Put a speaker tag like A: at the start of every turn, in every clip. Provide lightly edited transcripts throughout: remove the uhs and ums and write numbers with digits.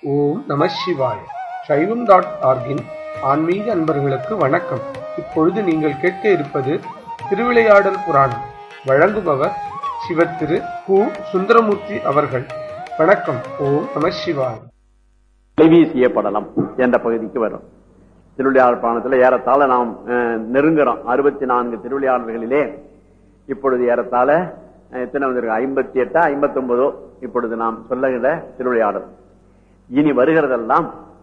A: ஓம் நம சிவாய. சைவம்.org-இன் ஆன்மீக அன்பர்களுக்கு வணக்கம். இப்பொழுது நீங்கள் கேட்க இருப்பது திருவிளையாடல் புராணம். வழங்குபவர் சிவத்திரு கு. சுந்தரமூர்த்தி அவர்கள். வணக்கம். ஓம் நம சிவாய.
B: தொலைபேசிய படலம் என்ற பகுதிக்கு வரும். திருவிளையாடல் புராணத்தில் ஏறத்தாழ நாம் நெருங்குறோம். 64 திருவிளையாடல்களிலே இப்பொழுது ஏறத்தாழ எத்தனை வந்திருக்கு? 58 59 இப்பொழுது நாம் சொல்லுகிற திருவிளையாடல். இனி வருகிறதெல்லாம்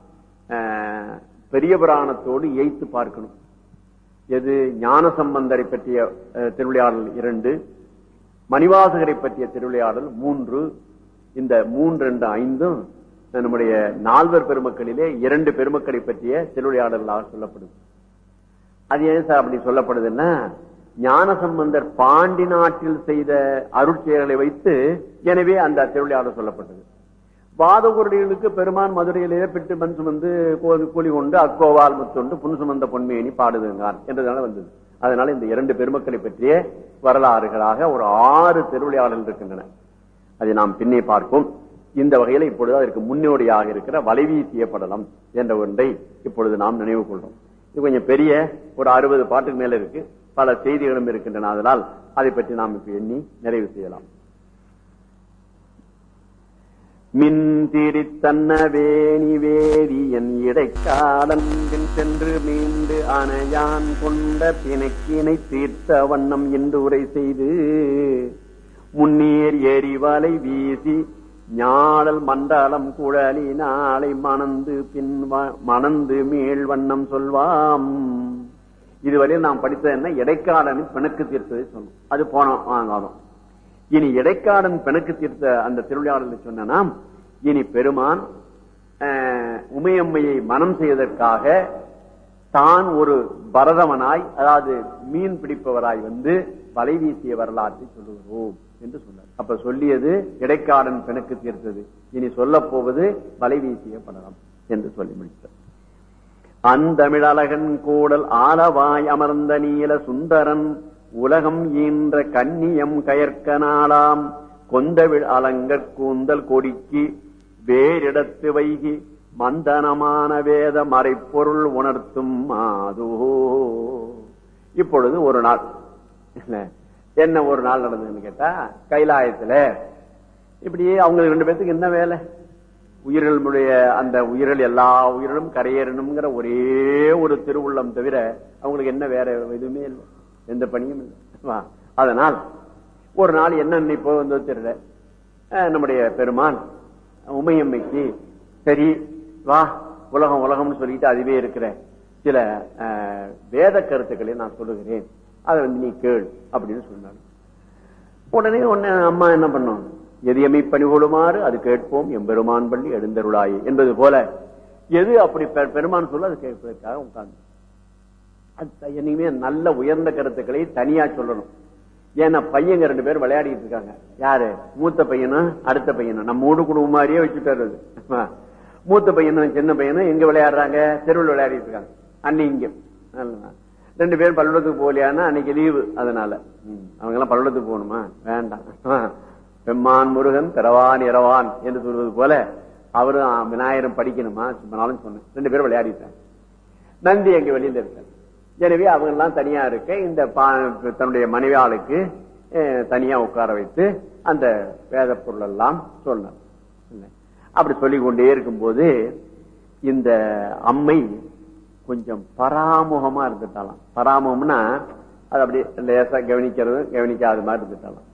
B: பெரிய புராணத்தோடு இயைத்து பார்க்கணும். எது? ஞானசம்பந்தரை பற்றிய திருவிளையாடல் 2, மணிவாசகரை பற்றிய திருவிளையாடல் 3. இந்த 3, 2, 5 நம்முடைய 4 பெருமக்களிலே 2 பெருமக்களை பற்றிய திருவிளையாடலாக சொல்லப்படுது. அது ஏன் சார் அப்படி சொல்லப்படுதுன்னா, ஞானசம்பந்தர் பாண்டி நாட்டில் செய்த அருட்செயல்களை வைத்து எனவே அந்த திருவிளையாடல் சொல்லப்பட்டது. வாதகுருடிகளுக்கு பெருமான் மதுரையிலேயே பெற்று மண் சுமந்து கூலி கொண்டு அக்கோவால் முத்தொண்டு புன் சுமந்த பொன்மேனி பாடுதுங்கான் என்றதுனால வந்தது. அதனால இந்த 2 பெருமக்களை பற்றிய வரலாறுகளாக ஒரு 6 திருவிளையாடல் இருக்கின்றன. அதை நாம் பின்னே பார்ப்போம். இந்த வகையில இப்பொழுது அதற்கு முன்னோடியாக இருக்கிற வலைவீசிய படலம் என்ற ஒன்றை இப்பொழுது நாம் நினைவு கொள்றோம். இது கொஞ்சம் பெரிய ஒரு 60 பாட்டுக்கு மேல இருக்கு. பல செய்திகளும் இருக்கின்றன. அதனால் அதை பற்றி நாம் இப்ப எண்ணி நிறைவு செய்யலாம். மின் திரித்தன்ன வேணி வேதியன் இடைக்காலன் சென்று மீண்டு அணையான் கொண்ட பிணைக்கினை தீர்த்த வண்ணம் என்று உரை செய்து முன்னீர் எரிவலை வீசி ஞாழல் மண்டலம் குழலி நாளை மணந்து மேல் வண்ணம் சொல்வாம். இதுவரையில் நாம் படித்தது என்ன? இடைக்காலனின் பிணக்கு தீர்த்ததை சொன்னோம். அது போனோம். இனி இடைக்காடன் பிணக்கு தீர்த்த அந்த திருவிளையாடலை சொன்னா, இனி பெருமான் உமையம்மையை மனம் செய்வதற்காக தான் ஒரு பரதவனாய், அதாவது மீன் பிடிப்பவராய் வந்து வலை வீசிய வரலாற்றை சொல்லுகிறோம் என்று சொன்னார். அப்ப சொல்லியது இடைக்காடன் பிணக்கு தீர்த்தது. இனி சொல்ல போவது வலை வீசிய படலம் என்று சொல்லி முடித்தார். அந்தமிழழகன் கூடல் ஆலவாய் அமர்ந்த நீல சுந்தரன் உலகம் ஈன்ற கன்னியம் கயற்க நாளாம் கொந்தவிழ் அலங்கற் கூந்தல் கொடிக்கு வேறிடத்து வைகி மந்தனமான வேத மறைப்பொருள் உணர்த்தும் மாதோ. இப்பொழுது ஒரு நாள் என்ன ஒரு நாள் நடந்ததுன்னு கேட்டா, கைலாயத்துல இப்படியே அவங்க 2 பேத்துக்கு என்ன வேலை? உயிர்களுடைய அந்த உயிர்கள் எல்லா உயிர்களும் கரையேறணுங்கிற ஒரே ஒரு திருவுள்ளம் தவிர அவங்களுக்கு என்ன வேற எதுவுமே இல்லை, எந்த பணியும் இல்லை. அதனால் ஒரு நாள் என்ன இப்போ வந்து தெரியல, நம்முடைய பெருமான் உமையம்மைக்கு சரி வா உலகம் உலகம்னு சொல்லிட்டு அதுவே இருக்கிற சில வேத கருத்துக்களை நான் சொல்லுகிறேன், அதை வந்து நீ கேள் அப்படின்னு சொன்னாங்க. உடனே அம்மா என்ன பண்ணோம்? எதியமை பணிகொள்ளுமாறு அது கேட்போம் எம்பெருமான் பள்ளி எழுந்தருளாயே என்பது போல எது அப்படி பெருமான் சொல்ல அது கேட்பதற்காக உட்கார்ந்து என்னைக்குமே நல்ல உயர்ந்த கருத்துக்களை தனியா சொல்லணும். ஏன்னா பையங்க 2 பேர் விளையாடிட்டு இருக்காங்க. யாரு? மூத்த பையனும் அடுத்த பையனும். நம்ம ஊடு குடும்பம் மாதிரியே வச்சுட்டாரு. மூத்த பையனும் சின்ன பையனும் எங்க விளையாடுறாங்க? தெருவில் விளையாடிட்டு இருக்காங்க. அன்னைக்கு 2 பேரும் பள்ளிக்கூடத்துக்கு போகலையானா அன்னைக்கு லீவு. அதனால அவங்க எல்லாம் பள்ளிக்கூடத்துக்கு போகணுமா? வேண்டாம். பெம்மான் முருகன் பிறவான் இரவான் என்று சொல்வது போல அவரும் விநாயகரும் படிக்கணுமா சொன்னேன். 2 பேரும் விளையாடிட்டாங்க. நந்தி எங்க வெளியில இருக்காங்க. எனவே அவங்க எல்லாம் தனியா இருக்க இந்த தன்னுடைய மனைவியாளுக்கு தனியா உட்கார வைத்து அந்த வேத பொருள் எல்லாம் சொன்னார். அப்படி சொல்லிக் கொண்டே இருக்கும்போது இந்த அம்மை கொஞ்சம் பராமுகமா இருந்துட்டாலாம். பராமுகம்னா அது அப்படி லேசா கவனிக்கிறது கவனிக்காத மாதிரி இருந்துட்டாலாம்.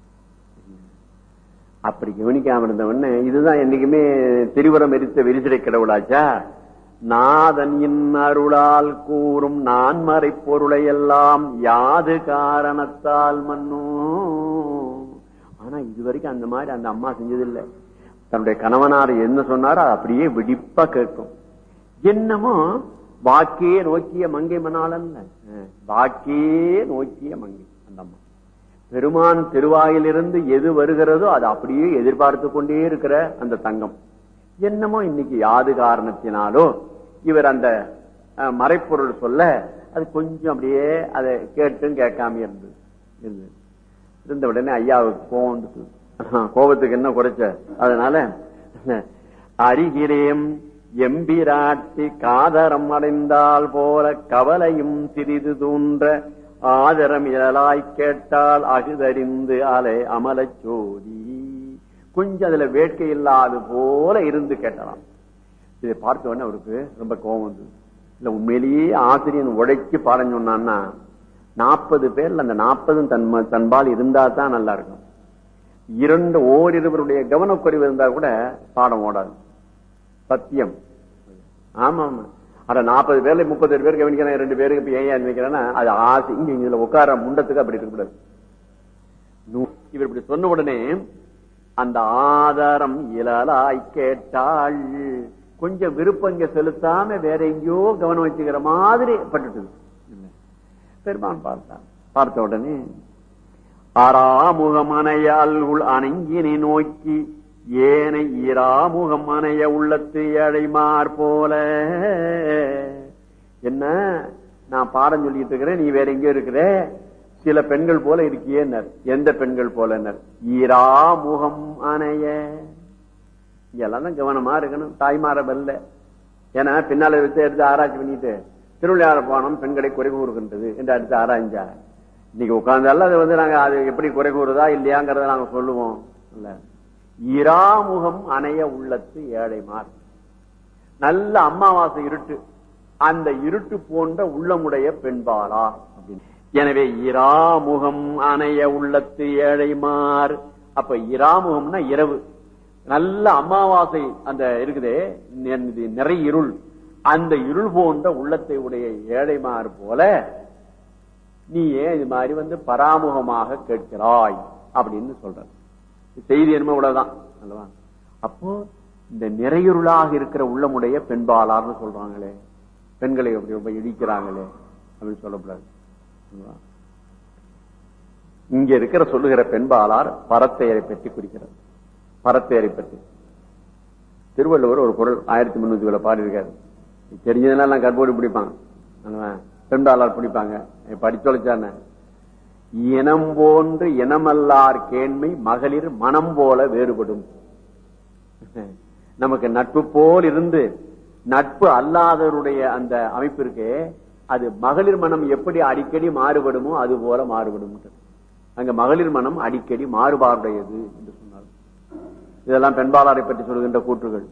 B: அப்படி கவனிக்காம இருந்தவொன்னு இதுதான் என்னைக்குமே திரிபுரம் எரித்த விரிசிடை கடவுளாச்சா. நாதன் அருளால் கூறும் நான்மறை பொருளை எல்லாம் யாது காரணத்தால் மன்னோ. ஆனா இதுவரைக்கும் அந்த மாதிரி அந்த அம்மா செஞ்சதில்லை. தன்னுடைய கணவனார் என்ன சொன்னாரோ அப்படியே வெடிப்பா கேட்கும். என்னமோ வாக்கே நோக்கிய மங்கை மணாளன், வாக்கே நோக்கிய மங்கை அந்த அம்மா. பெருமான் திருவாயிலிருந்து எது வருகிறதோ அது அப்படியே எதிர்பார்த்து கொண்டே இருக்கிற அந்த தங்கம். என்னமோ இன்னைக்கு யாது காரணத்தினாலோ இவர் அந்த மறைப்பொருள் சொல்ல அது கொஞ்சம் அப்படியே அதை கேட்டும் கேட்காம இருந்த உடனே ஐயாவுக்கு கோபத்துக்கு என்ன குறைச்ச. அதனால அறிகிறேன் எம்பிராட்டி காதரம் அடைந்தால் போல கவலையும் சிறிது தூன்ற ஆதரம் இயலாய் கேட்டால் அகுதறிந்து அலை அமலச் சோதி. கொஞ்சம் அதுல வேட்கை இல்லாது போல இருந்து கேட்டலாம். இதை பார்த்த உடனே அவருக்கு ரொம்ப கோபம் வந்து, இல்ல உண்மையிலேயே ஆசிரியன் உடைச்சு பாடம் சொன்னான்னா 40 பேர்ல அந்த 40 தன்பால் இருந்தா தான் நல்லா இருக்கும். ஓரிருவருடைய கவனக்குறைவு இருந்தா கூட பாடம் ஓடாது. சத்தியம். ஆமா ஆமா. அட 40 பேர்ல 30 பேர் கவனிக்கிறேன், 2 பேருக்கு இப்ப ஏன் வைக்கிறேன்னா அது ஆசை. இங்க இதுல உட்கார முண்டத்துக்கு அப்படி இருக்கக்கூடாது. இவர் இப்படி சொன்ன உடனே அந்த ஆதாரம் இயலாய் கேட்டாள். கொஞ்சம் விருப்பம் இங்க செலுத்தாம வேற எங்கேயோ கவனம் வச்சுக்கிற மாதிரி பட்டுட்டு பெருமான் பார்த்த உடனே ஆறாமுகமனையால் அணங்கினை நோக்கி ஏனை ஈராமுகமனைய உள்ளத்து ஏழைமார் போல. என்ன நான் பாடம் சொல்லிட்டு இருக்கிறேன், நீ வேற எங்கேயோ இருக்கிற, சில பெண்கள் போல இருக்கியே. எந்த பெண்கள் போல? ஈராமுகம் அணைய. இதெல்லாம் தான் கவனமா இருக்கணும். தாய்மார வெல்ல. ஏன்னா பின்னால வச்சு எடுத்து ஆராய்ச்சி பண்ணிட்டு திருவிளையாட போனோம் பெண்களை குறை கூறுகின்றது என்று அடுத்து ஆராய்ஞ்சா இன்னைக்கு உட்கார்ந்தாலும் அது வந்து நாங்க அது எப்படி குறை கூறுதா இல்லையாங்கிறத நாங்க சொல்லுவோம். இல்ல இராமுகம் அணைய உள்ளத்து ஏழைமார். நல்ல அமாவாசை இருட்டு, அந்த இருட்டு போன்ற உள்ளமுடைய பெண்பாளா அப்படின்னு. எனவே இராமுகம் அணைய உள்ளத்து ஏழைமார். அப்ப இராமுகம்னா இரவு, நல்ல அமாவாசை அந்த இருக்குதே நிறைய இருள், அந்த இருள் போன்ற உள்ளத்தை உடைய ஏழைமார் போல நீ ஏன் இது மாதிரி வந்து பராமுகமாக கேட்கிறாய் அப்படின்னு சொல்ற செய்தி என்னமோ இவ்வளவுதான் அல்லவா. அப்போ இந்த நிறையுருளாக இருக்கிற உள்ளமுடைய பெண்பாளார்னு சொல்றாங்களே, பெண்களை அப்படி ரொம்ப இடிக்கிறாங்களே அப்படின்னு சொல்லக்கூடாது. இங்க இருக்கிற சொல்லுகிற பெண்பாளார் பரத்தையரை பற்றி குறிக்கிறார். பரத்தையரை பற்றி திருவள்ளுவர் ஒரு குறள் 1300 பாடியிருக்காரு. தெரிஞ்சதுனால கற்போடு பிடிப்பாங்க, பெண்பாளார் பிடிப்பாங்க. படிச்சொலைச்சான இனம் போன்று இனமல்லார் கேண்மை மகளிர் மனம் போல வேறுபடும். நமக்கு நட்பு போல் இருந்து நட்பு அல்லாதவருடைய அந்த அமைப்பு இருக்கே, அது மகளிர் மனம் எப்படி அடிக்கடி மாறுபடுமோ அது போல மாறுபடும். அங்க மகளிர் மனம் அடிக்கடி மாறுபாடுடையது என்று சொன்னார். இதெல்லாம் பெண்பாளாரை பற்றி சொல்கின்ற கூற்றுகள்.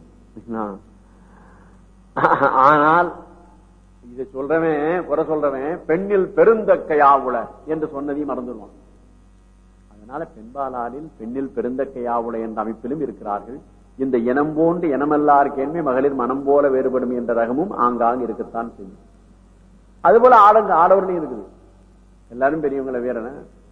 B: ஆனால் இதை சொல்றவன் குறை சொல்றவன் பெண்ணில் பெருந்தக்கையாவுல என்று சொன்னதையும் மறந்துடுவான். அதனால பெண்பாளாரில் பெண்ணில் பெருந்தக்கையாவுல என்ற அமைப்பிலும் இருக்கிறார்கள். இந்த இனம் போன்று இனமல்லாருக்கேன்மை மகளிர் மனம் போல வேறுபடும் என்ற ரகமும் ஆங்காங்க இருக்கத்தான் செய்யும். அதுபோல ஆடவர்களையும் இருக்குது. எல்லாரும் பெரியவங்களை வேறன.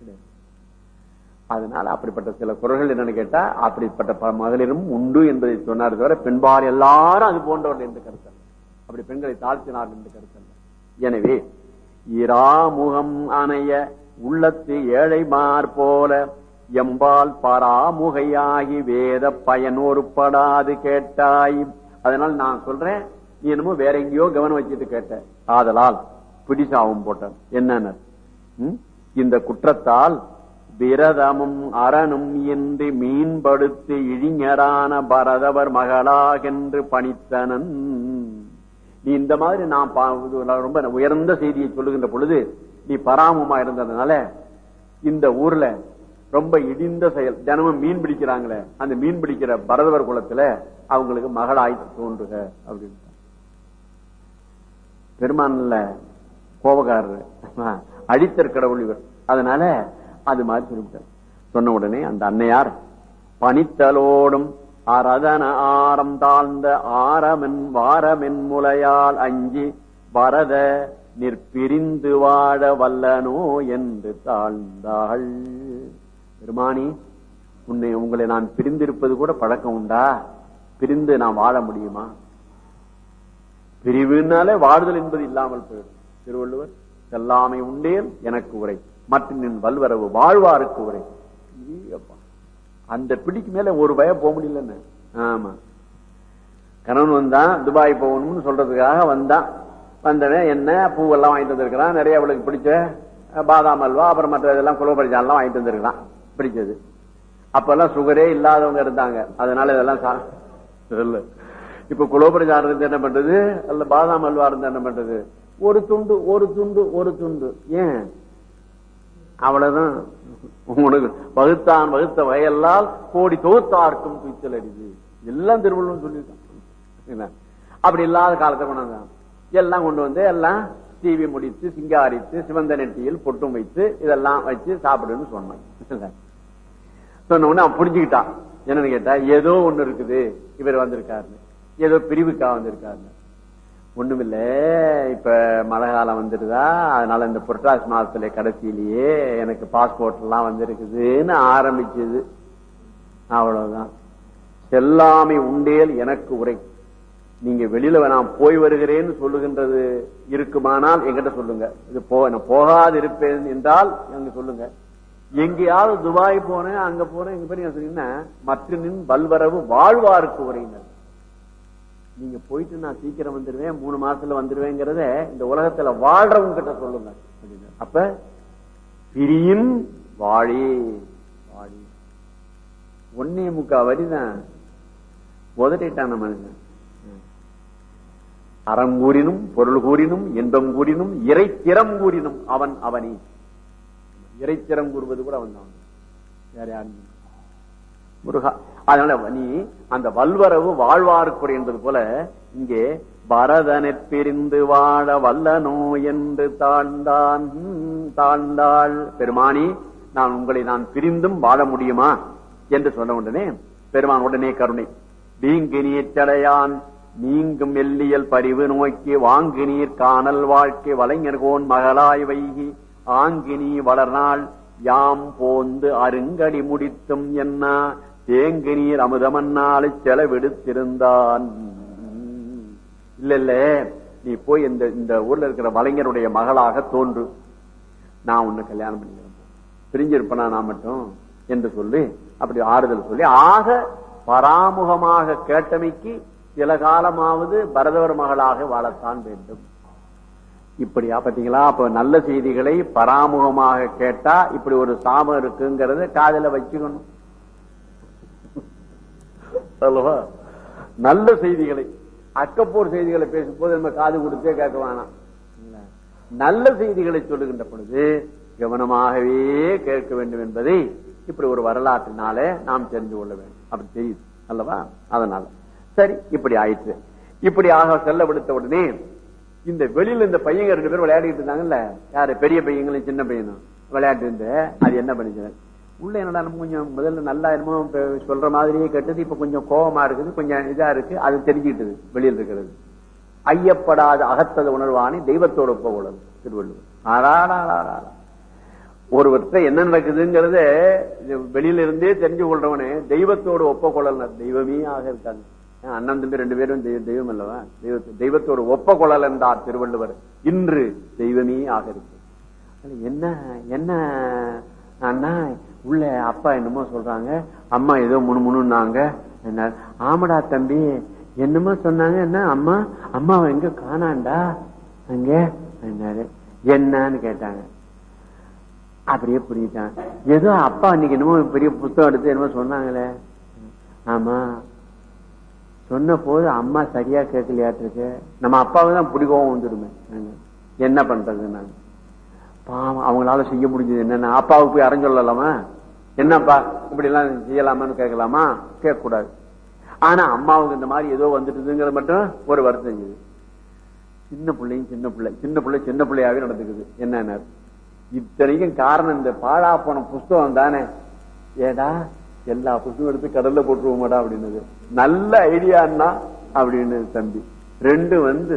B: அதனால அப்படிப்பட்ட சில குரல்கள் என்னன்னு கேட்டா அப்படிப்பட்ட மகளிரும் உண்டு என்பதை சொன்னார் தவிர பெண்பால் எல்லாரும் அது போன்றவர்கள் என்று கருத்தல்ல, அப்படி பெண்களை தாழ்த்தினார் என்று கருத்தல்ல. எனவே இராமுகம் அணைய உள்ளத்து ஏழைமார் போல எம்பால் பராமுகையாகி வேத பயனோருப்படாது கேட்டாய். அதனால நான் சொல்றேன், நீ என்னமோ வேற எங்கேயோ கவனம் வச்சுட்டு கேட்ட. ஆதலால் பிடிசாவும் போட்டார். என்னன்னு இந்த குற்றத்தால் விரதமும் அரணும் என்று மீன்படுத்தி இழிஞரான பரதவர் மகளாகென்று பணித்தனன். நீ இந்த மாதிரி நான் ரொம்ப உயர்ந்த செய்தியை சொல்லுகின்ற பொழுது நீ பராமமா இருந்ததுனால இந்த ஊர்ல ரொம்ப இடிந்த செயல், தினமும் மீன் பிடிக்கிறாங்களே, அந்த மீன் பிடிக்கிற பரதவர் குலத்துல அவங்களுக்கு மகளாய் தோன்றுக அப்படின்னு. பெருமான்ல கோபக்காரர், அழித்தற் கடவுள் இவர். அதனால அது மாதிரி சொல்லிவிட்டார். சொன்ன உடனே அந்த அன்னையார் பணித்தலோடும் அரதன ஆரம் தாழ்ந்த ஆரமென் வாரமென் முலையால் அஞ்சி வரத நிற்பிரிந்து வாழ வல்லனோ என்று தாழ்ந்தாள். பெருமானி, உங்களை நான் பிரிந்திருப்பது கூட பழக்கம் உண்டா? பிரிந்து நான் வாழ முடியுமா? பிரிவுனாலே வாழ்தல் என்பது இல்லாமல் போயிடும். திருவள்ளுவர் செல்லாமை உண்டேல் எனக்கு உரை, மற்ற நின் வல்வரவு வாழ்வாருக்கு உரை. அந்த பிடிக்கு மேல ஒரு பயம் போக முடியலன்னு. ஆமா, கணவன் வந்தான், துபாய் போகணும்னு சொல்றதுக்காக வந்தான். வந்தவன் என்ன பூவெல்லாம் வாங்கிட்டு வந்திருக்கிறான், நிறைய அவளுக்கு பிடிச்ச பாதாம் அல்வா, அப்புறம் மற்ற இதெல்லாம் குலோபரிஜாலாம் வாங்கிட்டு வந்திருக்கிறான் பிடிச்சது. அப்பெல்லாம் சுகரே இல்லாதவங்க இருந்தாங்க, அதனால இதெல்லாம் இப்ப குலோபரிஜாரம் இருந்து என்ன பண்றது, அல்ல பாதாம் அல்வா இருந்து என்ன பண்றது, ஒரு துண்டு ஒரு துண்டு ஒரு துண்டு, ஏன் அவ்வளவுதான். உனக்கு வகுத்தான் வகுத்த வகையெல்லாம் கோடி தொகுத்தார்க்கும் துய்த்தல் அடிது, எல்லாம் திருவள்ளுவர் சொல்லியிருக்கான். அப்படி இல்லாத காலத்தை கொண்டாந்தான் எல்லாம் கொண்டு வந்து எல்லாம் டிவி முடித்து சிங்காரித்து சிவந்த நெட்டியில் பொட்டும் வைத்து இதெல்லாம் வச்சு சாப்பிடுன்னு சொன்னான். சொன்ன உடனே அவன் புரிஞ்சுக்கிட்டான். என்னன்னு கேட்டா, ஏதோ ஒண்ணு இருக்குது, இவர் வந்திருக்காரு, ஏதோ பிரிவுக்கா வந்திருக்காரு. ஒண்ணுமில்ல, இப்ப மழை காலம் வந்துடுதா, அதனால இந்த புரட்டாசி மாசத்துல கடைசியிலேயே எனக்கு பாஸ்போர்ட் எல்லாம் வந்திருக்குதுன்னு ஆரம்பிச்சது. அவ்வளவுதான். செல்லாமை உண்டேல் எனக்கு உரை. நீங்க வெளியில நான் போய் வருகிறேன்னு சொல்லுகின்றது இருக்குமானால் என்கிட்ட சொல்லுங்க. இது போகாது இருப்பேன் என்றால் எங்க சொல்லுங்க. எங்கேயாவது துபாய் போனேன், அங்க போனேன், இங்க போய் சொன்னீங்கன்னா மற்ற நின் வல்வரவு வாழ்வாருக்கு உரையினர். நீங்க போயிட்டு நான் சீக்கிரம் வந்துருவேன், 3 மாசத்துல வந்துருவேங்கிறத இந்த உலகத்துல வாழ்றவங்க கிட்ட சொல்லுங்க. அப்ப பிரியின் வாழி வாழி 1.25 வரிதான் உதட்டிட்டான மனுஷன். அறம் கூறினும் பொருள் கூறினும் இன்பம் கூறினும் இறைத்திறம் கூறினும் அவன் அவனே. இறைத்திறம் கூறுவது கூட அவன் தான், வேற யாரும் முருகா. அதனால நீ அந்த வல்வரவு வாழ்வார்க்குறை என்பது போல இங்கே பரதனை பிரிந்து வாழ வல்லனோ என்று தாழ்ந்தான் தாழ்ந்தாள். பெருமானி, நான் உங்களை நான் பிரிந்தும் வாழ முடியுமா என்று சொன்ன உடனே பெருமான் உடனே கருணை வீங்கு நீச்சடையான் நீங்கும் எல்லியல் பரிவு நோக்கி வாங்கு நீர் காணல் வாழ்க்கை வலைஞர்கோன் மகளாய் வைகி ஆங்கினி வளர்நாள் யாம் போந்து அருங்கடி முடித்தும் என்ன தேங்கு நீர் அமுதமன்னாலை செலவெடுத்திருந்தான். இல்ல இல்ல, நீ போய் இந்த ஊர்ல இருக்கிற வலைஞருடைய மகளாக தோன்று, நான் உன்னை கல்யாணம் பண்ணிக்கிறேன், பிரிஞ்சிருப்பனா நான் மட்டும் என்று சொல்லி அப்படி ஆறுதல் சொல்லி, ஆக பராமுகமாக கேட்டமைக்கு சில காலமாவது பரதவர் மகளாக வாழத்தான் வேண்டும். இப்படியா பாத்தீங்களா? அப்ப நல்ல செய்திகளை பராமுகமாக கேட்டா இப்படி ஒரு சாபம் இருக்குங்கிறத காதல வச்சுக்கணும். நல்ல செய்திகளை, அக்கப்போர் செய்திகளை பேசும்போது நம்ம காது கொடுத்தே கேட்க வேணாம். நல்ல செய்திகளை சொல்லுகின்ற பொழுது கவனமாகவே கேட்க வேண்டும் என்பதை இப்படி ஒரு வரலாற்றினாலே நாம் தெரிந்து கொள்ள வேண்டும். அப்படி தெரியுது அல்லவா? அதனால சரி, இப்படி ஆயிற்று. இப்படி ஆக செல்ல விடுத்த உடனே இந்த வெளியில இந்த பையங்க 2 பேரும் விளையாடிட்டு இருந்தாங்கல்ல, யாரு பெரிய பையங்களும் சின்ன பையனும் விளையாட்டு இருந்து, அது என்ன பண்ணிச்சு உள்ள என்னடா கொஞ்சம் முதல்ல நல்லா என்னமோ சொல்ற மாதிரியே கேட்டது, இப்ப கொஞ்சம் கோபமா இருக்குது, கொஞ்சம் இதா இருக்கு, அது தெரிஞ்சுக்கிட்டது வெளியில் இருக்கிறது. ஐயப்படாத அகத்தது உணர்வானி தெய்வத்தோட ஒப்ப திருவள்ளுவர். ஆறாடா ஒருவற்றை என்ன நடக்குதுங்கிறத வெளியில இருந்தே தெரிஞ்சு கொள்றவனே தெய்வத்தோடு ஒப்ப கொள்ளல். தெய்வமே ஆக இருக்காங்க. அண்ணன் தம்பி 2 பேரும் தெய்வம் அல்லவா? தெய்வத்தோடு ஒப்ப கொள்ளல் என்றார் திருவள்ளுவர். இன்று தெய்வமே ஆக இருக்கு. என்ன என்ன அண்ணா உள்ள அப்பா என்னமோ சொல்றாங்க, அம்மா ஏதோ முணுமுணுன்னாங்க. என்ன ஆமடா தம்பி என்னமோ சொன்னாங்க, என்ன அம்மா அம்மாவை எங்க காணாண்டா அங்க என்னாரு என்னன்னு கேட்டாங்க. அப்படியே புரியுதான், ஏதோ அப்பா அன்னைக்கு என்னமோ பெரிய புத்தகம் எடுத்து என்னமோ சொன்னாங்களே. ஆமா, சொன்ன போது அம்மா சரியா கேட்கலையாட்டிருக்கு. நம்ம அப்பாவுக்கு தான் பிடிக்கவும் வந்துடுமே, என்ன பண்றது? நாங்க பாவம் அவங்களால செய்ய முடிஞ்சது என்னன்னா, அப்பாவுக்கு போய் அரைஞ்சொல்லலாமா, என்னப்பா இப்படி எல்லாம் செய்யலாமான்னு கேட்கலாமா? கேட்க கூடாது. ஆனா அம்மாவுக்கு இந்த மாதிரி ஏதோ வந்துட்டுங்கிறது மட்டும் ஒரு வருத்தம் செஞ்சது. சின்ன பிள்ளையும் சின்ன பிள்ளையாவே நடந்துக்குது. என்ன இத்தனைக்கும் காரணம் இந்த பாழா போன புஸ்தகம் தானே. ஏடா எல்லா புஸ்தகம் எடுத்து கடல்ல போட்டுருவோமாடா அப்படின்னு நல்ல ஐடியான்னா அப்படின்னு தம்பி 2 வந்து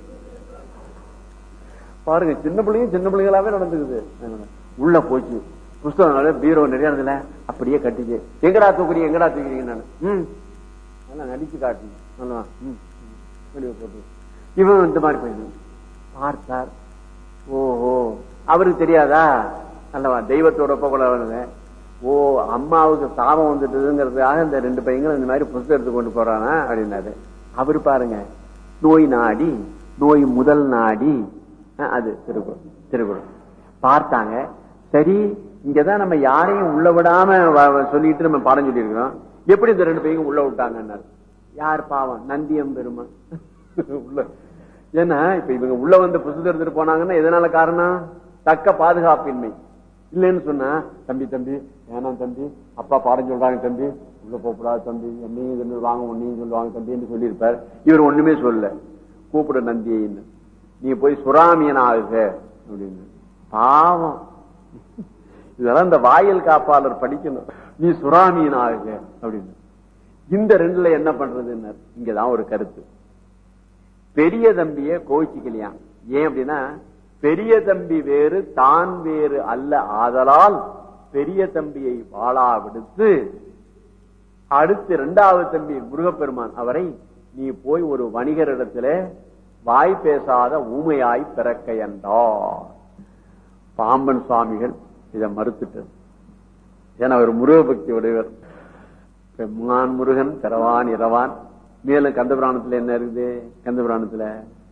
B: பாருங்க, சின்ன பிள்ளைங்களாவே நடந்துக்குது. உள்ள போச்சு புஸ்தகம் பீரோ நிறைய இருந்தல, அப்படியே கட்டிச்சு. எங்கடா தூக்குறீங்க நான் நடிச்சு காட்டு வெளியே போட்டு இவன் இந்த மாதிரி போயிடும் பார்த்தார். ஓஹோ, அவருக்கு தெரியாதா அல்லவா தெய்வத்தோட ஒப்ப. ஓ, அம்மாவுக்கு சாபம் வந்துட்டுங்கிறதுக்காக இந்த 2 பையங்களும் இந்த மாதிரி புஸ்தகம் எடுத்து கொண்டு போறானா அப்படின்னாரு. அவரு பாருங்க, நோய் நாடி நோய் முதல் நாடி, அது திருக்குறள் பார்த்தாங்க. சரி, இங்கதான் நம்ம யாரையும் உள்ள விடாம சொல்லிட்டு நம்ம பாடம் சொல்லி இருக்கிறோம், எப்படி இந்த 2 பையங்க உள்ள விட்டாங்கன்னாரு. யார் பாவம்? நந்தியம் பெருமான் உள்ள. ஏன்னா இப்ப இவங்க உள்ள வந்து புசுத்து எடுத்துட்டு போனாங்கன்னா எதனால காரணம்? தக்க பாதுகாப்பின்மை. இல்லைன்னு சொன்னா தம்பி தம்பி வேணாம் தம்பி, அப்பா பாடம் சொல்றாங்க தம்பி, உள்ள போகக்கூடாது தம்பி, என்னையும் சொல்லுவாங்க உன்னையும் சொல்லுவாங்க தம்பின்னு சொல்லியிருப்பார். இவர் ஒண்ணுமே சொல்ல, கூப்பிட நந்தியன்னு, நீ போய் சுறாமியன் ஆகுக அப்படின்னு. பாவம், இதெல்லாம் இந்த வாயில் காப்பாளர் படிக்கணும். நீ சுறாமியன் ஆகுக அப்படின்னு. இந்த ரெண்டுல என்ன பண்றதுன்னு இங்கதான் ஒரு கருத்து. பெரிய தம்பிய கோவிச்சுக்கலையா? ஏன் அப்படின்னா, பெரிய தம்பி வேறு தான் வேறு அல்ல ஆதலால் பெரிய தம்பியை வாளா விடுத்து அடுத்து இரண்டாவது தம்பி முருகப்பெருமான் அவரை நீ போய் ஒரு வணிகரிடத்துல வாய் பேசாத ஊமையாய் பிறக்க என்றார். பாம்பன் சுவாமிகள் இதை மறுத்துட்டார். ஏன்னா அவர் முருக பக்தி உடையவர். பெம்மான் முருகன் பிறவான் இரவான். மேலும் கந்தபுராணத்துல என்ன இருக்குது? கந்தபுராணத்துல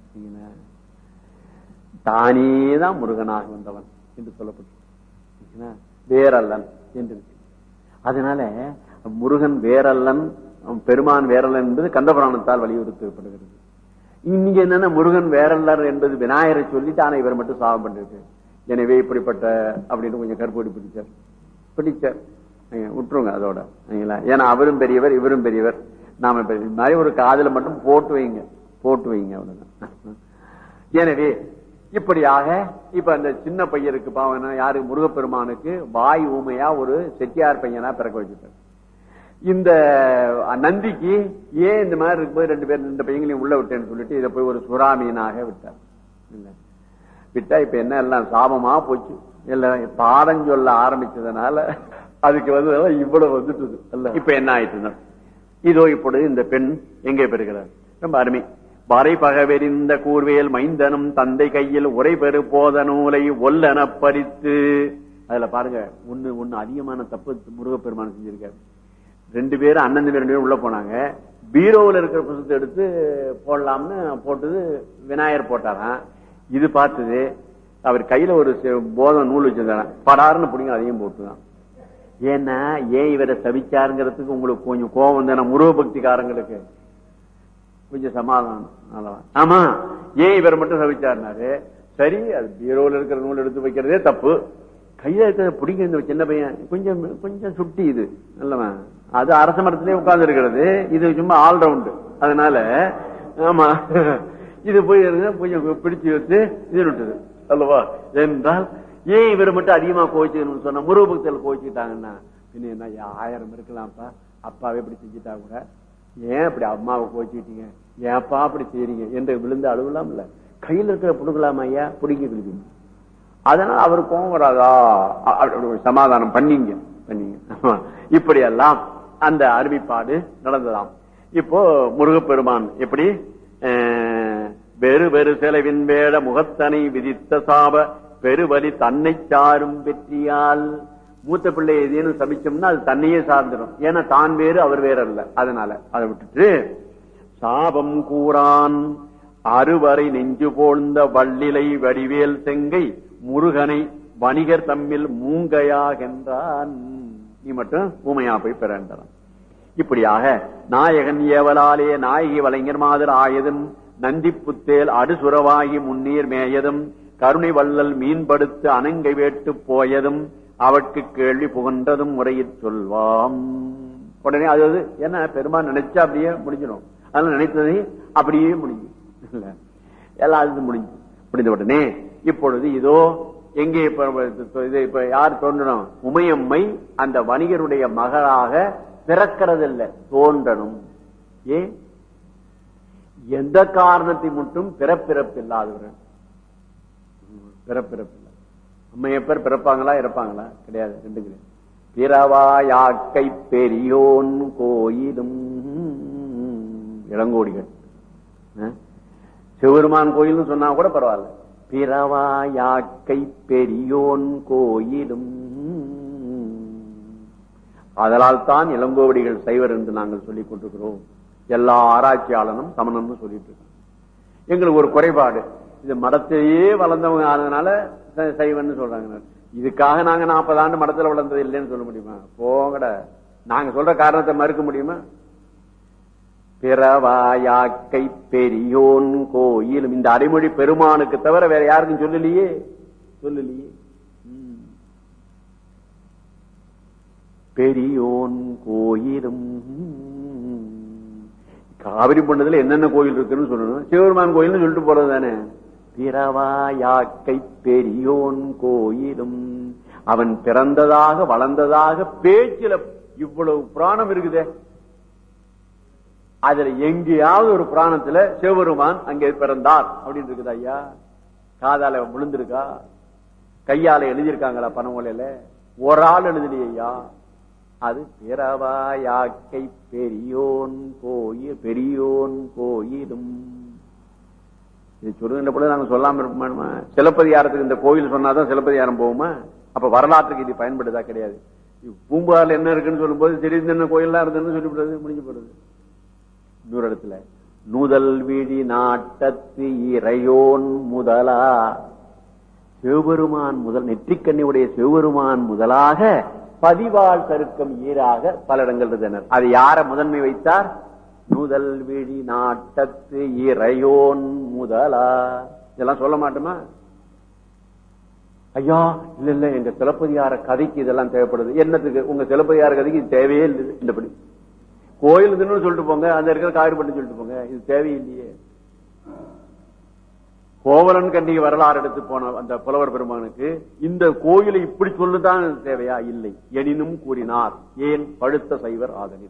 B: தானேதான் முருகனாக வந்தவன் என்று சொல்லப்பட்டு வேறல்லன் என்று இருக்கு. அதனால முருகன் வேறல்லன், பெருமான் வேறல்லன் என்பது கந்தபுராணத்தால் வலியுறுத்தப்படுகிறது. இன்னைக்கு என்னன்னா முருகன் வேறல்லர் என்பது விநாயகரை சொல்லிட்டு, ஆனா இவர் மட்டும் சாபம் பண்ணிருக்கு. எனவே இப்படிப்பட்ட அப்படின்னு கொஞ்சம் கற்போடி பிடிச்சார் விட்டுருங்க அதோட. ஏன்னா அவரும் பெரியவர் இவரும் பெரியவர். நாம மாதிரி ஒரு காதல மட்டும் போட்டு வைங்க அவ்வளவுதான். எனவே இப்படியாக இப்ப அந்த சின்ன பையனுக்கு பாவன யாரு? முருகப்பெருமானுக்கு வாய் ஊமையா ஒரு செட்டியார் பையனா பிறக்க வச்சுட்டார். இந்த நந்திக்கு ஏன் இந்த மாதிரி இருக்கும்போது ரெண்டு பேர் இந்த பையங்களையும் உள்ள விட்டேன்னு சொல்லிட்டு இதை போய் ஒரு சுறாமீனாக விட்டார். விட்டா இப்ப என்ன எல்லாம் சாபமா போச்சு. எல்லாம் பாடம் சொல்ல ஆரம்பிச்சதுனால அதுக்கு வந்து இவ்வளவு வந்துட்டு அல்ல. இப்ப என்ன ஆயிட்டு? இதோ இப்பொழுது இந்த பெண் எங்கே பெறுகிறார்? ரொம்ப அருமை. வரை பகவெறிந்த கூர்வேல் மைந்தனும் தந்தை கையில் உரை பெரு போத நூலை ஒல்லென பறித்து. அதுல பாருங்க, ஒண்ணு அதிகமான தப்பு முருகப்பெருமான் செஞ்சிருக்காரு. ரெண்டு பேரும் அண்ணன் ரெண்டு பேரும் உள்ள போனாங்க. பீரோவில் இருக்கிற புத்தகத்தை எடுத்து போடலாம்னு போட்டது விநாயகர் போட்டாராம். இது பார்த்தது அவர் கையில ஒரு போத நூல் வச்சிருந்தாராம். படாருன்னு பிடிங்க அதையும் போட்டுதான். ஏன்னா ஏன் இவரை சபிச்சாருங்கிறதுக்கு உங்களுக்கு கொஞ்சம் கோபம் தானே முருக பக்திக்காரங்களுக்கு. கொஞ்சம் சமாதானம். ஆமா, ஏன் இவரை மட்டும் சபிச்சாருனாரு. சரி, அது பீரோவில் இருக்கிற நூல் எடுத்து வைக்கிறதே தப்பு. கையில இருக்கிறத பிடிங்க. இந்த சின்ன பையன் கொஞ்சம் கொஞ்சம் சுட்டி, இது நல்லவன், அது அரச மரத்திலே உட்கார்ந்து இருக்கிறது, இது சும்மா ஆல்ரவுண்டு. அதனால ஆமா, இது போய் கொஞ்சம் பிடிச்சு வச்சு இது விட்டுது அல்லவா. என்றால் ஏன் இவரை மட்டும் அதிகமா கோவிச்சுக்கணும்னு சொன்ன முருக பக்தர்கள் கோவிச்சுக்கிட்டாங்கன்னா பின்ன என்ன 1000 இருக்கலாம்ப்பா. அப்பாவே இப்படி செஞ்சுட்டா கூட ஏன் அப்படி அம்மாவை கோவிச்சுக்கிட்டீங்க, ஏன்ப்பா அப்படி செய்யறீங்க என்று விழுந்து அழுவலாம் இல்ல. கையில இருக்கிற புடுங்கலாமா ஐயா, பிடிங்க கிழிப்பீங்க. அதனால அவரு கோவம் வராதா, சமாதானம் பண்ணீங்க. இப்படியெல்லாம் அந்த அறிவிப்பாடு நடந்ததாம். இப்போ முருகப்பெருமான் எப்படி வெறு வெறு செலவின் வேட முகத்தனை விதித்த சாப பெருவலி தன்னை சாரும் வெற்றியால். மூத்த பிள்ளை எதுன்னு சபிச்சோம்னா அது தன்னையே சார்ந்துடும். ஏன்னா தான் வேறு அவர் வேற அல்ல. அதனால அதை விட்டுட்டு சாபம் கூறான் அறுவரை நெஞ்சு போழ்ந்த வள்ளிலை வடிவேல் செங்கை முருகனை வணிகர் தம்மில் மூங்கையாகின்றான். நீ மட்டும் ஊமையா போய் பெறான். இப்படியாக நாயகன் ஏவலாலே நாயகி வலைஞர் மாதர் ஆயதும் நந்தி புத்தேல் அடுசுரவாகி முன்னீர் மேயதும் கருணை வள்ளல் மீன்படுத்து அணங்கை வேட்டு போயதும் அவற்கு கேள்வி புகன்றதும் முறையில் சொல்வாம். உடனே அது என்ன பெருமான் நினைச்சா அப்படியே முடிஞ்சிடும். அதனால நினைத்ததை அப்படியே முடிஞ்சு எல்லாரும் முடிஞ்ச உடனே இப்பொழுது இதோ எங்கே இப்ப யார் தோன்றணும்? உமையம்மை அந்த வணிகருடைய மகளாக பிறக்கிறது இல்ல, தோன்றணும். ஏன்? எந்த காரணத்தை மட்டும் பிறப்பிறப்பில்லாதவர்கள். பிறப்பிறப்பில்லை. அம்மையப்பர் பிறப்பாங்களா இறப்பாங்களா? கிடையாது. ரெண்டு கிடையாது. பிறவாயாக்கை பெரியோன் கோயிலும் இளங்கோடிகள் சிவபெருமான் கோயில் சொன்னா கூட பரவாயில்ல. பிறவாயாக்கை பெரியோன் கோயிலும். அதனால் தான் இளங்கோவடிகள் சைவர் என்று நாங்கள் சொல்லிக் கொண்டிருக்கிறோம். எல்லா ஆராய்ச்சியாளனும் சமணம்னு சொல்லிட்டு இருக்கோம். எங்களுக்கு ஒரு குறைபாடு, இது மடத்தையே வளர்ந்தவங்க ஆனதுனால சைவன்னு சொல்றாங்க. இதுக்காக நாங்க 40 ஆண்டு மடத்துல வளர்ந்தது இல்லைன்னு சொல்ல முடியுமா? போங்கட. நாங்க சொல்ற காரணத்தை மறுக்க முடியுமா? பிறவாயாக்கை பெரியோன் கோயிலும். இந்த அடைமொழி பெருமானுக்கு தவிர வேற யாருக்கும் சொல்லலையே. பெரியோன் கோயிலும். காவிரி பண்ணதுல என்னென்ன கோயில் இருக்குன்னு சொல்லணும். சிவபெருமான் கோயில்னு சொல்லிட்டு போறது தானே. பிறவாயாக்கை பெரியோன் கோயிலும். அவன் பிறந்ததாக வளர்ந்ததாக பேச்சில இவ்வளவு புராணம் இருக்குதே. அதுல எங்கேயாவது ஒரு புராணத்துல சிவபெருமான் அங்கே பிறந்தார் அப்படின்னு இருக்குது ஐயா? காதால விழுந்திருக்கா? கையால எழுதியிருக்காங்களா பனமொழியில? ஒரு ஆள் எழுதலையா? அது பிறவாயாக்கை பெரியோன் கோயில், பெரியோன் கோயிலும். இது சொல்லுகின்ற பொழுது நாங்க சொல்லாம இருப்போமா? சிலப்பதிகாரத்துக்கு இந்த கோயில் சொன்னாதான் சிலப்பதிகாரம் போகுமா? அப்ப வரலாற்றுக்கு இது பயன்படுதா? கிடையாது. பூம்புகார்ல என்ன இருக்குன்னு சொல்லும் போது தெரிந்த கோயில்லாம் இருந்ததுன்னு சொல்லிவிடுறது, முடிஞ்சு போடுறது. இன்னொரு இடத்துல நூதல் விழி நாட்டத்து இறையோன் முதலா, சிவபெருமான் முதல், நெற்றிக்கண்ணியுடைய சிவபெருமான் முதலாக பதிவாள் தருக்கம் ஈராக பல இடங்கள் இருந்தனர். அது யார முதன்மை வைத்தார்? நூதல் விழி நாட்டத்து இறையோன் முதலா. இதெல்லாம் சொல்ல மாட்டோமா? ஐயா இல்ல இல்ல, எங்க சிலப்பதிகார கதைக்கு இதெல்லாம் தேவைப்படுது. என்னத்துக்கு? உங்க சிலப்பதிகார கதைக்கு இது தேவையே இல்லை. இந்தபடி கோயில் இதுன்னு சொல்லிட்டு போங்க, அந்த இருக்கிற காவிரிப்பட்டு சொல்லிட்டு போங்க, இது தேவையில்லையே. கோவலன் கண்ணிகை வரலாறு எடுத்து போன அந்த புலவர் பெருமானுக்கு இந்த கோயிலை இப்படி சொல்லுதான் தேவையா? இல்லை. எனினும் கூறினார், ஏன் பழுத்த சைவர் ஆதனில்.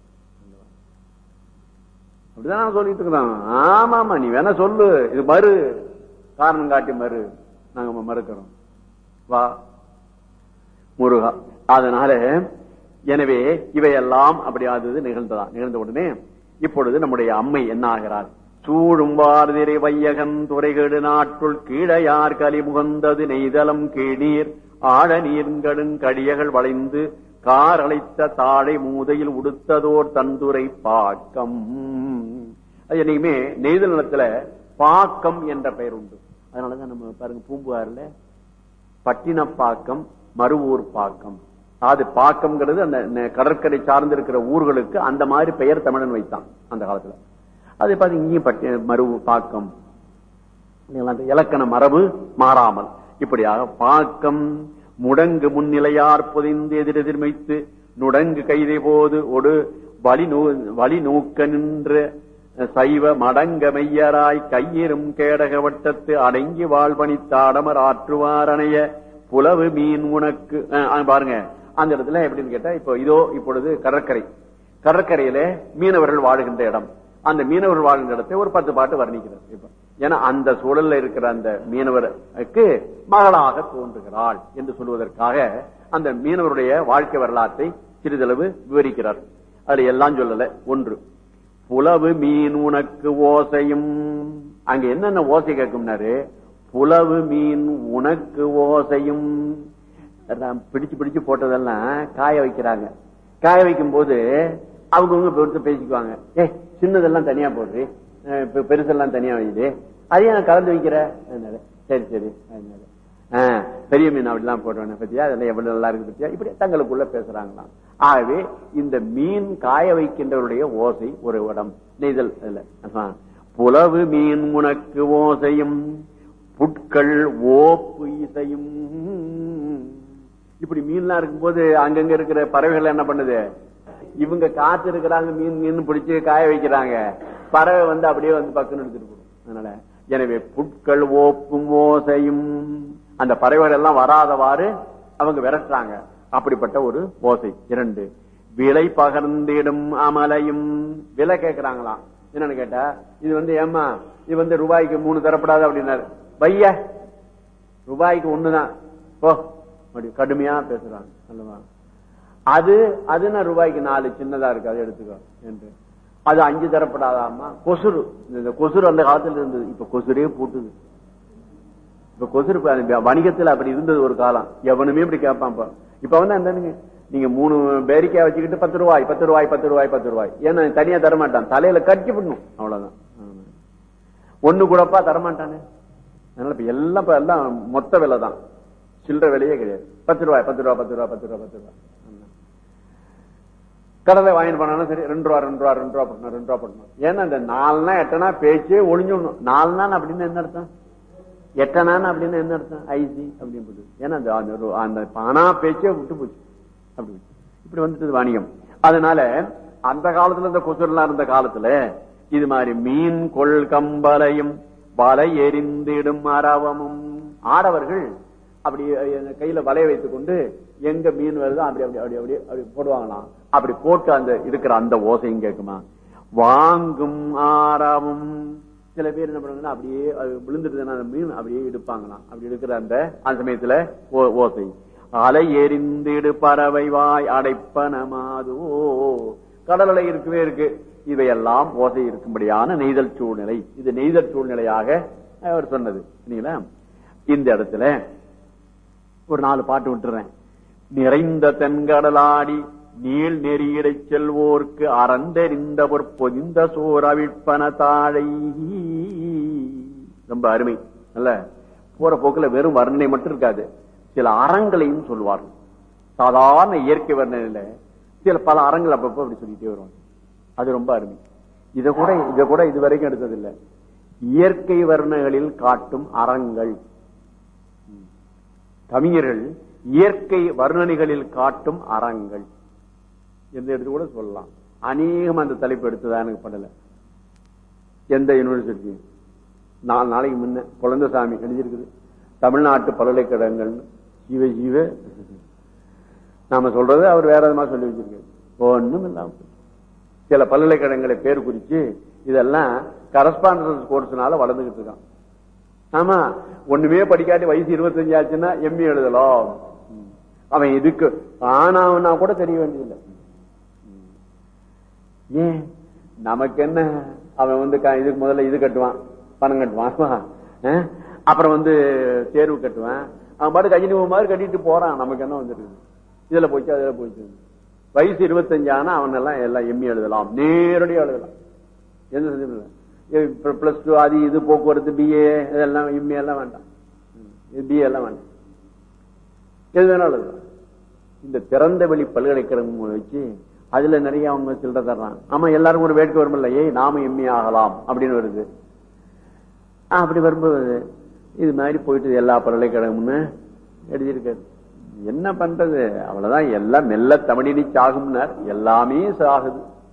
B: அப்படிதான் சொல்லிட்டு இருக்கிறான். ஆமாமா, நீ வேணா சொல்லு, இது மறு, காரணம் காட்டி மறு, நாங்க மறுக்கிறோம், வா முருகா. அதனால எனவே இவையெல்லாம் அப்படி ஆகுது நிகழ்ந்ததான். நிகழ்ந்த உடனே இப்பொழுது நம்முடைய அம்மை என்ன ஆகிறார்? சூழும் வார்திரை வையகன் துறைகேடு நாட்டுள் கீழையார் கலி முகந்தது நெய்தலம் கீழீர் ஆழ நீர்கடுங் கடியகள் வளைந்து கார் அழைத்த தாழை மூதையில் உடுத்ததோர் தந்துரை பாக்கம். அது என்னைக்குமே நெய்தல் நிலத்துல பாக்கம் என்ற பெயர் உண்டு. அதனாலதான் நம்ம பாருங்க, பூம்புகார்ல பட்டினப்பாக்கம், மறுவூர் பாக்கம். அது பாக்கம்ங்கிறது அந்த கடற்கரை சார்ந்து இருக்கிற ஊர்களுக்கு அந்த மாதிரி பெயர் தமிழன் வைத்தான் அந்த காலத்துல. அது பார்த்து இங்கேயும் மறுவு பாக்கம், இலக்கண மரபு மாறாமல் இப்படியாக பாக்கம். முடங்கு முன்னிலையார் புதைந்து எதிரெதிர்மைத்து நுடங்கு கைதை போது ஒடு வழி நூக்க நின்ற சைவ மடங்க மெய்யராய் கையிரும் கேடக வட்டத்து அடங்கி வாழ்பணித்தாடமர் ஆற்றுவார் அணைய புலவு மீன் உனக்கு. பாருங்க அந்த இடத்துல எப்படின்னு கேட்டா, இப்போ இதோ இப்பொழுது கடற்கரையில மீனவர்கள் வாழுகின்ற இடம். அந்த மீனவர்கள் வாழ்கின்ற இடத்தை ஒரு 10 பாட்டு வர்ணிக்கிறார். இப்ப ஏன்னா அந்த சூழல்ல இருக்கிற அந்த மீனவருக்கு மகளாக தோன்றுகிறாள் என்று சொல்வதற்காக அந்த மீனவருடைய வாழ்க்கை வரலாற்றை சிறிதளவு விவரிக்கிறார். அதுல எல்லாம் சொல்லல. ஒன்று, புலவு மீன் உனக்கு ஓசையும். அங்க என்னென்ன ஓசை கேட்கும்னாரு, புலவு மீன் உனக்கு ஓசையும். பிடிச்சு போட்டதெல்லாம் காய வைக்கிறாங்க. காய வைக்கும் போது அவங்க பொறுத்து பேசிக்குவாங்க. சின்னதெல்லாம் தனியா போடுறி, பெருசெல்லாம் தனியா வைக்குது, அதையும் நான் கலந்து வைக்கிறேன். சரி சரி, பெரிய மீன் அப்படிலாம் போடுவேன் பத்தியா, அதெல்லாம் எவ்வளவு நல்லா இருக்கு பத்தியா, இப்படி தங்களுக்குள்ள பேசுறாங்களாம். ஆகவே இந்த மீன் காய வைக்கின்றவருடைய ஓசை ஒரு இடம் நெய்தல். புலவு மீன் உனக்கு ஓசையும் புட்கள் ஓப்பு இசையும். இப்படி மீன்லாம் இருக்கும்போது அங்கங்க இருக்கிற பறவைகள் என்ன பண்ணுது, இவங்க காத்து இருக்கிறாங்க, மீன் பிடிச்சு காய வைக்கிறாங்க, பறவை அப்படியே பக்கம் எடுத்துட்டு போடும். அதனால எனவே புட்கள் ஓப்பும் ஓசையும், அந்த பறவைகள் எல்லாம் வராதவாறு அவங்க விரட்டுறாங்க. அப்படிப்பட்ட ஒரு ஓசை. 2, விலை பகர்ந்திடும் அமலையும். விலை கேட்கிறாங்களாம். என்னன்னு கேட்டா, இது ஏமா இது ரூபாய்க்கு 3 தரப்படாது அப்படின்னாரு. வைய ரூபாய்க்கு 1 தான் ஓ அப்படி கடுமையா பேசுறாங்க அல்லவா. அதுனா ரூபாய்க்கு 4 சின்னதா இருக்கு, அதை எடுத்துக்கோ என்று. அது 5 தரப்படாதாமா. கொசுறு, இந்த கொசுறு அந்த காலத்துல இருந்தது, இப்ப கொசுரே பூட்டுது. இப்ப கொசுறு வணிகத்துல அப்படி இருந்தது ஒரு காலம். எவனுமே இப்படி கேட்பான். இப்ப அந்த நீங்க 3 பேரிக்காய் வச்சுக்கிட்டு 10 ரூபாய் 10 ரூபாய் 10 ரூபாய் 10 ரூபாய். ஏன்னா தனியா தரமாட்டான், தலையில கட்டி விடணும், அவ்வளவுதான். 1 கூடப்பா தரமாட்டானே. அதனால இப்ப எல்லாம் மொத்த விலை தான், சில்லற விலையே கிடையாது. 10 ரூபாய் 10 ரூபாய் 10 ரூபாய் 10 ரூபாய் 10 ரூபாய். கடலை வாங்கிட்டு போனாலும் சரி 2 ரூபா 2 ரூபா 2 ரூபா போட்டணும் 2 ரூபா போட்டணும். ஏன்னா இந்த 4னா 8னா பேச்சே ஒளிஞ்சிடணும். 4 அப்படின்னு என்ன அர்த்தம்? 8 அப்படின்னு என்ன அர்த்தம்? ஐசி அப்படின்னு. ஏன்னா அந்த பானா பேச்சே விட்டு போச்சு. அப்படி இப்படி வந்துட்டு வாணிகம். அதனால அந்த காலத்துல இந்த கொசுரெல்லாம் இருந்த காலத்துல இது மாதிரி மீன் கொள் கம்பலையும் வலை எரிந்திடும் அரவமும் ஆடவர்கள் அப்படி கையில வலையை வைத்துக் கொண்டு எங்க மீன் வருதோ அப்படி அப்படி அப்படி அப்படி அப்படி போடுவாங்களாம். அப்படி போட்டு அந்த இருக்கிற அந்த ஓசையும் கேட்குமா. வாங்கும் ஆரவும் சில பேர் என்ன பண்ணுவாங்கன்னா அப்படியே விழுந்துட்டுதுன்னா அந்த மீன் அப்படியே எடுப்பாங்களாம். அப்படி எடுக்கிற அந்த சமயத்துல ஓசை அலை எரிந்திடு பறவை வாய் அடைப்பனமாதோ கடல் அலை இருக்கவே இருக்கு. இவையெல்லாம் ஓசை இருக்கும்படியான நெய்தல் சூழ்நிலை. இது நெய்தல் சூழ்நிலையாக அவர் சொன்னது. சரிங்களா? இந்த இடத்துல ஒரு 4 பாட்டு விட்டுறேன். நிறைந்த தென்கடலாடி நீள் நெறியிடை செல்வோர்க்கு அறந்தெறிந்த பொதிந்த சோர் அவிழ்ப்பன தாழை. ரொம்ப அருமை. அல்ல போற போக்குல வெறும் வர்ணனை மட்டும் இருக்காது, சில அறங்களையும் சொல்லுவார்கள். சாதாரண இயற்கை வர்ணனையில சில பல அறங்கள் அப்பப்போ அப்படி சொல்லிட்டே வருவாங்க. அது ரொம்ப அருமை. இத கூட இதுவரைக்கும் எடுத்ததில்லை. இயற்கை வர்ணங்களில் காட்டும் அறங்கள். கவிஞர்கள் இயற்கை வர்ணனைகளில் காட்டும் அறங்கள் எந்த எடுத்து கூட சொல்லலாம். அநேகம் அந்த தலைப்பு எடுத்ததா எனக்கு படல. எந்த யூனிவர்சிட்டி 4 நாளைக்கு முன்ன குழந்தைசாமி எழுதியிருக்குது. தமிழ்நாட்டு பல்கலைக்கழகங்கள் ஜீவ நாம சொல்றது அவர் வேற விதமா சொல்லி வச்சிருக்காரு. ஒண்ணும் இல்லாம சில பல்கலைக்கழகங்களை பேர் குறிச்சு இதெல்லாம் கரஸ்பாண்டன்ஸ் கோர்ஸ்னால வளர்ந்துகிட்டு இருக்கான். ஆமா, ஒண்ணுமே படிக்காட்டி வயசு 25 ஆச்சுன்னா எம்ஏ எழுதலாம். அவன் இதுக்கு ஆனாவனா கூட தெரிய வேண்டியதில்லை. ஏன் நமக்கு என்ன, அவன் இதுக்கு முதல்ல இது கட்டுவான், பணம் கட்டுவான், அப்புறம் தேர்வு கட்டுவான், அவன் பாட்டு கஜினி மாதிரி கட்டிட்டு போறான். நமக்கு என்ன வந்துருக்கு? இதுல போச்சு அதுல போச்சு. வயசு 25 ஆனா அவன் எல்லாம் எம்ஏ எழுதலாம், நேரடியா எழுதலாம். எந்த சந்தேகம் பிளஸ் 2 அது இது போக்குவரத்து பிஏ இதெல்லாம் எம்ஏ எல்லாம் வேண்டாம், பிஏ எல்லாம் வேண்டாம், எது வேணாலும் எழுதலாம். இந்த திறந்த வெளி பல்கலைக்கழகம் வச்சு அதுல நிறைய அவங்க சில்லற தர்றான். ஆமா, எல்லாரும் ஒரு வேட்கை வருமில்ல, நாம எம்ஏ ஆகலாம் அப்படின்னு வருது. அப்படி வரும்போது இது மாதிரி போயிட்டு எல்லா பல்கலைக்கழகமும் எழுதியிருக்காரு. என்ன பண்றது? அவ்வளவுதான். எல்லாம் மெல்ல தமிழினி சாகும்னார், எல்லாமே சாகுது.